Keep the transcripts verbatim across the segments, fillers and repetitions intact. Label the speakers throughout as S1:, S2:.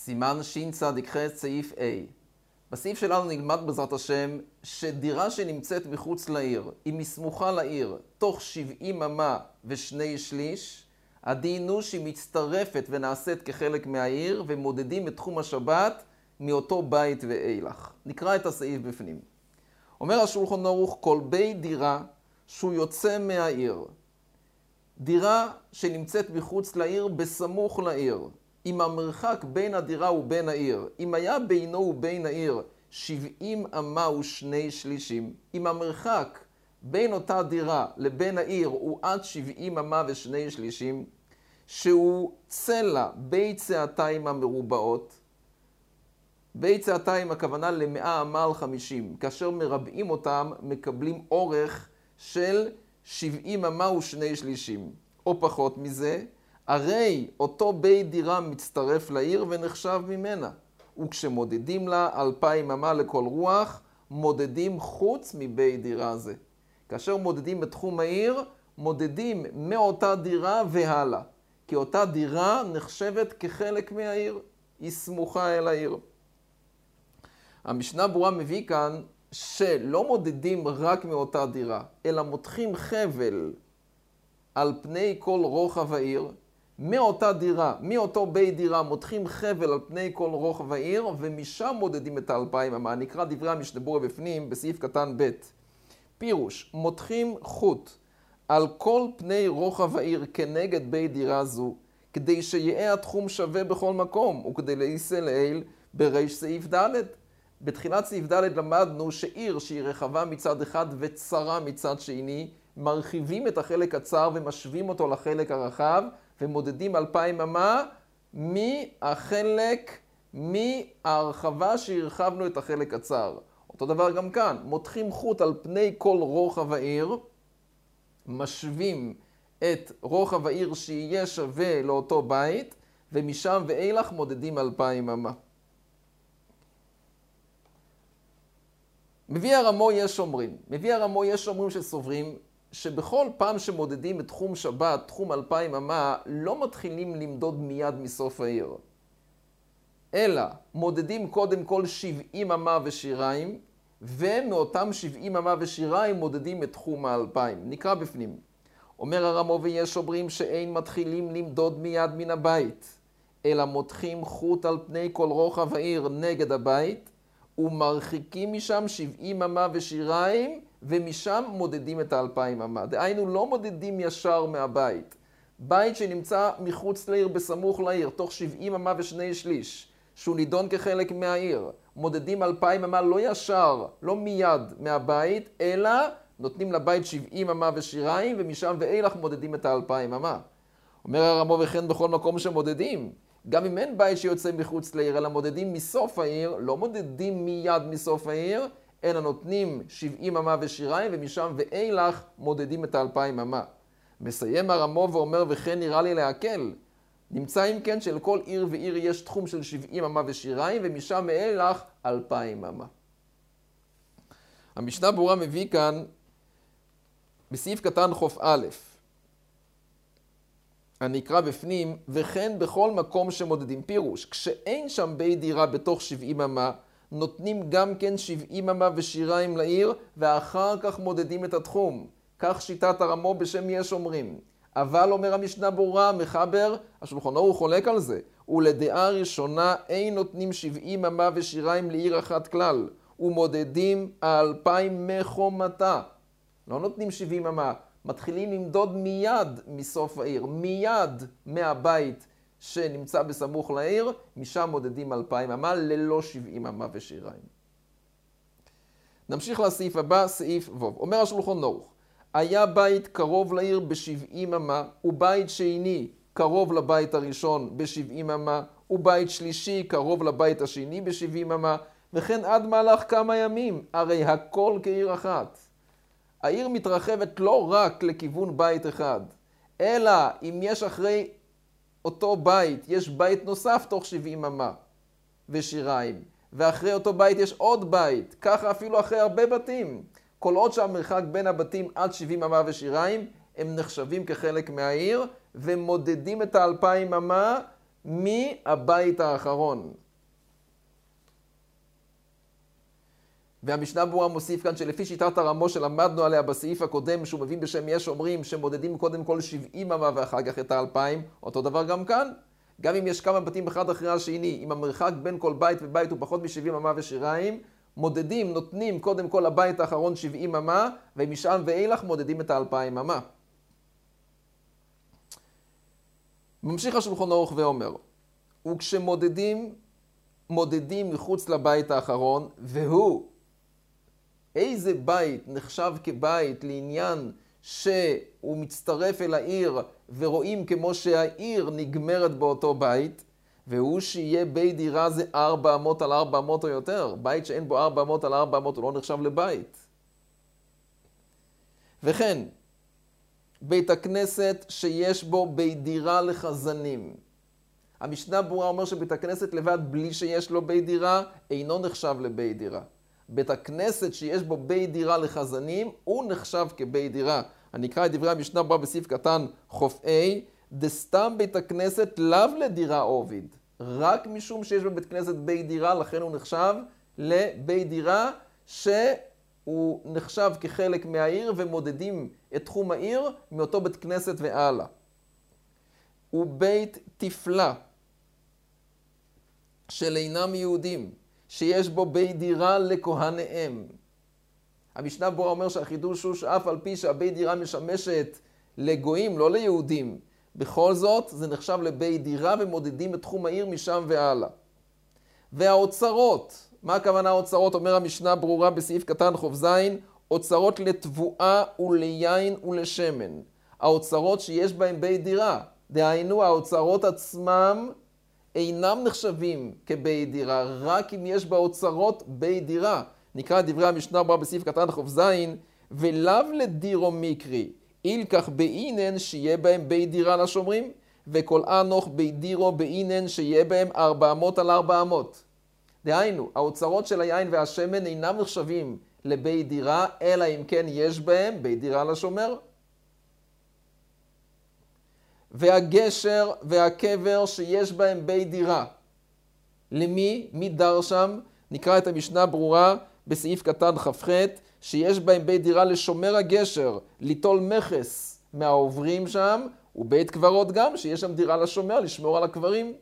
S1: סימן שצ"ח סעיף A. בסעיף שלנו נלמד בעזרת השם שדירה שנמצאת מחוץ לעיר, היא מסמוכה לעיר, תוך שבעים אמה ושני שליש, הדין הוא שהיא מצטרפת ונעשית כחלק מהעיר, ומודדים את תחום השבת מאותו בית ואילך. נקרא את הסעיף בפנים. אומר השולחן ערוך, כל בית דירה שהוא יוצא מהעיר, דירה שנמצאת מחוץ לעיר בסמוך לעיר, אם המרחק בין הדירה ובין העיר, אם היה בינו ובין העיר שבעים אמה ושני שלישים, אם המרחק בין אותה דירה לבין העיר הוא עד שבעים אמה ושני שלישים, שהוא צלע בית צעתיים המרובעות, בית צעתיים הכוונה למאה אמה על חמישים, כאשר מרבעים אותם מקבלים אורך של שבעים אמה ושני שלישים, או פחות מזה, הרי אותו בית דירה מצטרף לעיר ונחשב ממנה, וכשמודדים לה אלפיים אמה לכל רוח, מודדים חוץ מבית דירה זה. כאשר מודדים את תחום העיר, מודדים מאותה דירה והלאה, כי אותה דירה נחשבת כחלק מהעיר, היא סמוכה אל העיר. המשנה ברורה מביא כאן שלא מודדים רק מאותה דירה, אלא מותחים חבל על פני כל רוחב העיר, מאותה דירה, מאותו בית דירה, מותחים חבל על פני כל רוחב העיר, ומשם מודדים את האלפיים אמה. נקרא דברי המשנה ברורה בפנים, בסעיף קטן ב'. פירוש, מותחים חוט על כל פני רוחב העיר כנגד בית דירה זו, כדי שיהיה התחום שווה בכל מקום, וכדי להישא לעיל בריש סעיף ד'. בתחילת סעיף ד' למדנו שעיר שהיא רחבה מצד אחד וצרה מצד שני, מרחיבים את החלק הצר ומשווים אותו לחלק הרחב, ומודדים אלפיים אמה מהחלק, מההרחבה שהרחבנו את החלק הצר. אותו דבר גם כאן, מותחים חוט על פני כל רוחב העיר, משווים את רוחב העיר שיהיה שווה לאותו בית, ומשם ואילך מודדים אלפיים אמה. מביא הרמו יש אומרים, מביא הרמו יש אומרים שסוברים, שבכל פעם שמודדים את תחום שבת, תחום אלפיים אמה, לא מתחילים למדוד מיד מסוף העיר. אלא מודדים קודם כל שבעים אמה ושיריים, ומאותם שבעים אמה ושיריים מודדים את תחום האלפיים. נקרא בפנים. אומר הרמו ויש אומרים שאין מתחילים למדוד מיד מן הבית, אלא מותחים חוט על פני כל רוחב העיר נגד הבית, ומרחיקים משם שבעים אמה ושיריים, ומשם מודדים את האלפיים אמה. דהיינו, לא מודדים ישר מהבית. בית שנמצא מחוץ לעיר, בסמוך לעיר, תוך שבעים אמה ושני שליש, שהוא נידון כחלק מהעיר, מודדים אלפיים אמה לא ישר, לא מיד מהבית, אלא נותנים לבית שבעים אמה ושיריים, ומשם ואילך מודדים את האלפיים אמה. אומר הרמו וכן בכל מקום שמודדים, גם אם אין בית שיוצא מחוץ לעיר, אלא מודדים מסוף העיר, לא מודדים מיד מסוף העיר, אלא נותנים שבעים אמה ושיריים, ומשם ואילך מודדים את האלפיים אמה. מסיים הרמו ואומר, וכן נראה לי להקל. נמצא אם כן שלכל עיר ועיר יש תחום של שבעים אמה ושיריים, ומשם ואילך אלפיים אמה. המשנה ברורה מביא כאן, בסעיף קטן חוף א', אני אקרא בפנים, וכן בכל מקום שמודדים פירוש. כשאין שם בית דירה בתוך שבעים אמה, נותנים גם כן שבעים אמה ושיריים לעיר, ואחר כך מודדים את התחום. כך שיטת הרמו בשם יש אומרים. אבל אומר המשנה ברורה, מחבר, השולחן ערוך חולק על זה. ולדעה ראשונה אין נותנים שבעים אמה ושיריים לעיר אחת כלל, ומודדים האלפיים מחומתה. לא נותנים שבעים אמה, מתחילים למדוד מיד מסוף העיר, מיד מהבית שנמצא בסמוך לעיר, משם מודדים אלפיים אמה ללא שבעים אמה ושיריים. נמשיך לסעיף הבא, סעיף ו'. אומר השולחן ערוך, היה בית קרוב לעיר בשבעים אמה, ובית שני קרוב לבית הראשון בשבעים אמה, ובית שלישי קרוב לבית השני בשבעים אמה, וכן עד מהלך כמה ימים, הרי הכל כעיר אחת. העיר מתרחבת לא רק לכיוון בית אחד, אלא אם יש אחרי אותו בית, יש בית נוסף תוך שבעים אמה ושיריים, ואחרי אותו בית יש עוד בית, ככה אפילו אחרי הרבה בתים. כל עוד שהמרחק בין הבתים עד שבעים אמה ושיריים, הם נחשבים כחלק מהעיר, ומודדים את האלפיים אמה מהבית האחרון. והמשנה ברורה מוסיף כאן שלפי שיטת הרמו שלמדנו עליה בסעיף הקודם, שהוא מביא בשם יש אומרים שמודדים קודם כל שבעים אמה ואחר כך את האלפיים, אותו דבר גם כאן. גם אם יש כמה בתים אחד אחרי השני, אם המרחק בין כל בית ובית הוא פחות מ-שבעים אמה ושיריים, מודדים, נותנים קודם כל לבית האחרון שבעים אמה, ומשם ואילך מודדים את האלפיים אמה. ממשיך השולחן ערוך ואומר, וכשמודדים, מודדים מחוץ לבית האחרון, והוא, איזה בית נחשב כבית לעניין שהוא מצטרף אל העיר ורואים כמו שהעיר נגמרת באותו בית, והוא שיהיה בית דירה זה ארבע אמות על ארבע אמות או יותר. בית שאין בו ארבע אמות על ארבע אמות הוא לא נחשב לבית. וכן, בית הכנסת שיש בו בית דירה לחזנים. המשנה ברורה אומר שבית הכנסת לבד בלי שיש לו בית דירה אינו נחשב לבית דירה. בית הכנסת שיש בו בית דירה לחזנים הוא נחשב כבית דירה. אני אקרא את דברי המשנה ברורה בסעיף קטן חוף A, דסתם בית הכנסת לאו לדירה עובד. רק משום שיש בבית כנסת בית דירה, לכן הוא נחשב לבית דירה שהוא נחשב כחלק מהעיר ומודדים את תחום העיר מאותו בית כנסת והלאה. הוא בית תפלה של אינם יהודים, שיש בו בית דירה לכהניהם. המשנה ברורה אומר שהחידוש הוא שאף על פי שהבית דירה משמשת לגויים, לא ליהודים, בכל זאת זה נחשב לבית דירה ומודדים את תחום העיר משם והלאה. והאוצרות, מה הכוונה האוצרות? אומר המשנה ברורה בסעיף קטן חוף זין, אוצרות לתבואה וליין ולשמן. האוצרות שיש בהם בית דירה, דהיינו האוצרות עצמם אינם נחשבים כבית דירה, רק אם יש באוצרות בית דירה. נקרא את דברי המשנה ברורה בסעיף קטן חוף זין, ולאו לדירו מקרי, אילקח באינן שיהיה בהם בית דירה לשומרים, וכל אנוך בית דירו באינן שיהיה בהם ארבע אמות על ארבע אמות. דהיינו, האוצרות של היין והשמן אינם נחשבים לבית דירה, אלא אם כן יש בהם בית דירה לשומר. והגשר והקבר שיש בהם בית דירה. למי? מי דר שם? נקרא את המשנה ברורה בסעיף קטן ח"ח, שיש בהם בית דירה לשומר הגשר, ליטול מכס מהעוברים שם, ובית קברות גם, שיש שם דירה לשומר, לשמור על הקברים.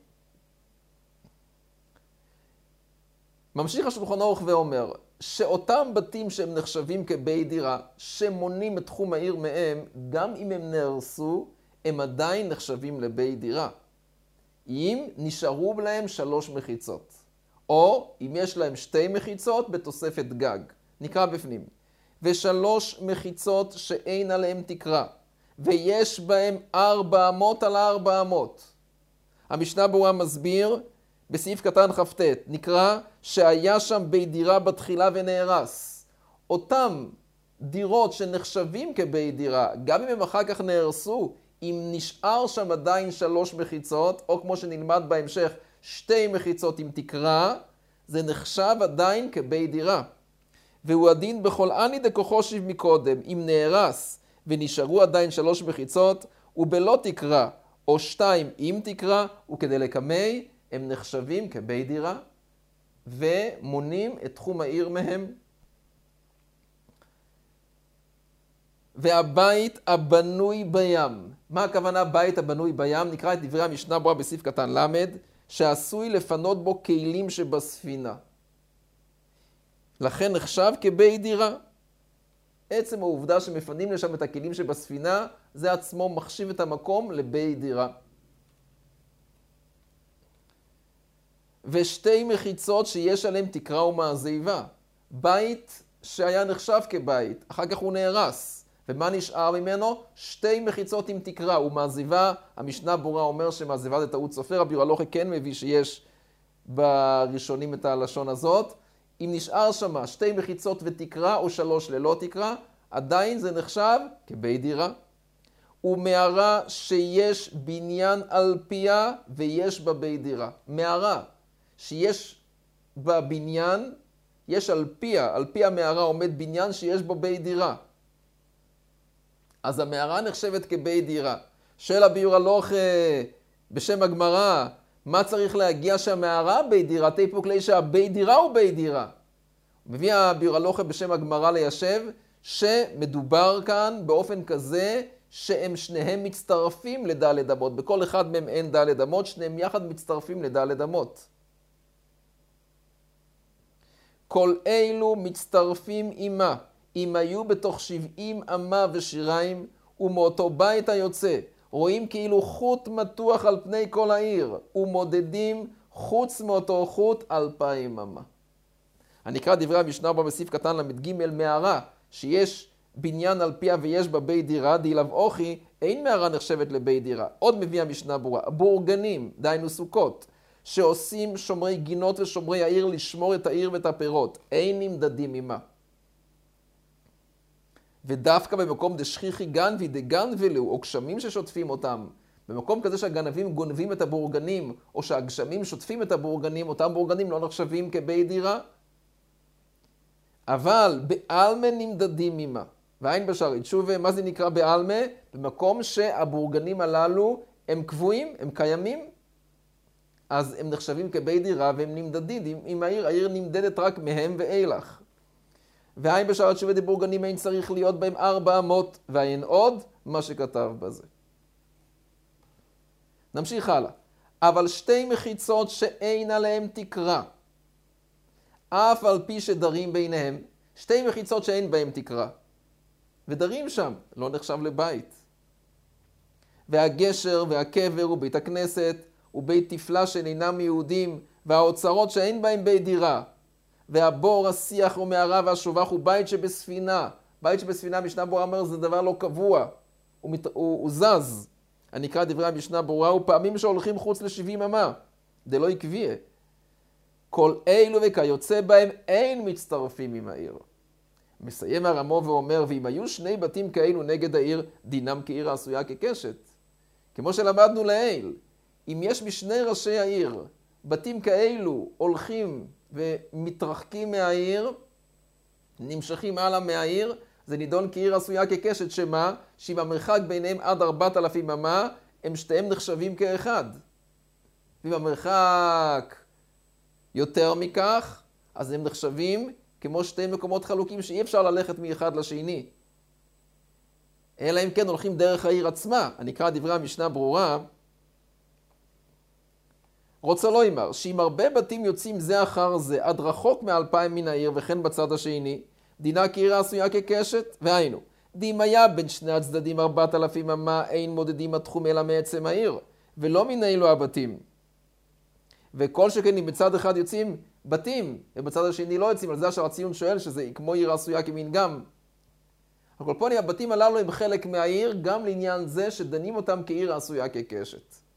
S1: ממשיך השולחן ערוך ואומר, שאותם בתים שהם נחשבים כבית דירה, שמונים את תחום העיר מהם, גם אם הם נהרסו, הם עדיין נחשבים לבית דירה. אם נשארו להם שלוש מחיצות, או אם יש להם שתי מחיצות בתוספת גג. נקרא בפנים. ושלוש מחיצות שאין עליהם תקרה, ויש בהם ארבע אמות על ארבע אמות. המשנה ברורה מסביר, בסעיף קטן כ"ט, נקרא שהיה שם בית דירה בתחילה ונהרס. אותם דירות שנחשבים כבית דירה, גם אם הם אחר כך נהרסו, אם נשאר שם עדיין שלוש מחיצות, או כמו שנלמד בהמשך, שתי מחיצות עם תקרה, זה נחשב עדיין כבית דירה. והוא הדין בכל אני דכוחו שיב מקודם, אם נהרס ונשארו עדיין שלוש מחיצות, ובלא תקרה, או שתיים עם תקרה, וכדי לקמי, הם נחשבים כבית דירה, ומונים את תחום העיר מהם. והבית הבנוי בים. מה הכוונה בית הבנוי בים? נקרא את דברי המשנה ברורה בסעיף קטן למד, שעשוי לפנות בו כלים שבספינה. לכן נחשב כבית דירה. עצם העובדה שמפנים לשם את הכלים שבספינה, זה עצמו מחשיב את המקום לבית דירה. ושתי מחיצות שיש עליהם תקרה ומעזיבה. בית שהיה נחשב כבית, אחר כך הוא נהרס. ומה נשאר ממנו? שתי מחיצות עם תקרה ומעזיבה. המשנה ברורה אומר שמעזיבה זה טעות סופר, הביאור הלכה כן מביא שיש בראשונים את הלשון הזאת. אם נשאר שם שתי מחיצות ותקרה או שלוש ללא תקרה, עדיין זה נחשב כבית דירה. ומערה שיש בניין על פיה ויש בה בית דירה. מערה שיש בבניין, יש על פיה, על פי המערה עומד בניין שיש בו בית דירה. אז המערה נחשבת כבית דירה. של הביאור הלכה בשם הגמרא, מה צריך להגיע שהמערה בית דירה? תיפוק לי שהבית דירה הוא בית דירה. מביא הביאור הלוכה בשם הגמרא ליישב, שמדובר כאן באופן כזה שהם שניהם מצטרפים לדלת אמות. בכל אחד מהם אין דלת אמות, שניהם יחד מצטרפים לדלת אמות. כל אלו מצטרפים עמה, אם היו בתוך שבעים אמה ושיריים, ומאותו בית היוצא, רואים כאילו חוט מתוח על פני כל העיר, ומודדים חוץ מאותו חוט אלפיים אמה. אני אקרא דברי המשנה בה בסעיף קטן למד ג' מערה, שיש בניין על פיה ויש בה בית דירה, דאילב אוכי, אין מערה נחשבת לבית דירה. עוד מביא המשנה ברורה, בורגנים, דהיינו סוכות, שעושים שומרי גינות ושומרי העיר לשמור את העיר ואת הפירות, אין נמדדים עמה. ודווקא במקום דשכיחי גנבי דגנבלו, או גשמים ששוטפים אותם, במקום כזה שהגנבים גונבים את הבורגנים, או שהגשמים שוטפים את הבורגנים, אותם בורגנים לא נחשבים כבית דירה. אבל בעלמה נמדדים עמה. והאין בשערית, שוב, מה זה נקרא בעלמה? במקום שהבורגנים הללו הם קבועים, הם קיימים, אז הם נחשבים כבית דירה והם נמדדים עם העיר. העיר נמדדת רק מהם ואילך. והאין בשערית שוב דבורגנים אין צריך להיות בהם ארבע אמות, והאין עוד מה שכתב בזה. נמשיך הלאה. אבל שתי מחיצות שאין עליהם תקרה, אף על פי שדרים ביניהם, שתי מחיצות שאין בהם תקרה, ודרים שם, לא נחשב לבית. והגשר והקבר ובית הכנסת ובית תפלה שאינם יהודים, והאוצרות שאין בהם בית דירה, והבור, השיח ומערה והשובח הוא בית שבספינה. בית שבספינה, משנה ברורה אומר, זה דבר לא קבוע, הוא, מת... הוא, הוא זז. אני אקרא דברי המשנה ברורה, ופעמים שהולכים חוץ לשבעים אמה, דלא יקביה. כל אלו וכיוצא בהם אין מצטרפים עם העיר. מסיים הרמו ואומר, ואם היו שני בתים כאלו נגד העיר, דינם כעיר העשויה כקשת. כמו שלמדנו לעיל, אם יש משני ראשי העיר, בתים כאלו הולכים ומתרחקים מהעיר, נמשכים הלאה מהעיר, זה נידון כעיר עשויה כקשת, שמה? שאם המרחק ביניהם עד ארבעת אלפים אמה, הם שתיהם נחשבים כאחד. ואם המרחק יותר מכך, אז הם נחשבים כמו שתי מקומות חלוקים שאי אפשר ללכת מאחד לשני. אלא אם כן הולכים דרך העיר עצמה. אני אקרא דברי המשנה ברורה. רוצה לא אמר, שאם הרבה בתים יוצאים זה אחר זה, עד רחוק מאלפיים מן העיר וכן בצד השני, דינה כעיר עשויה כקשת, והיינו, דים היה בין שני הצדדים ארבעת אלפים אמה, אין מודדים התחום אלא מעצם העיר, ולא מן אלו הבתים. וכל שכן אם בצד אחד יוצאים בתים, ובצד השני לא יוצאים, על זה אשר הציון שואל שזה כמו עיר עשויה כמין גם. אבל פה הבתים הללו הם חלק מהעיר, גם לעניין זה שדנים אותם כעיר עשויה כקשת.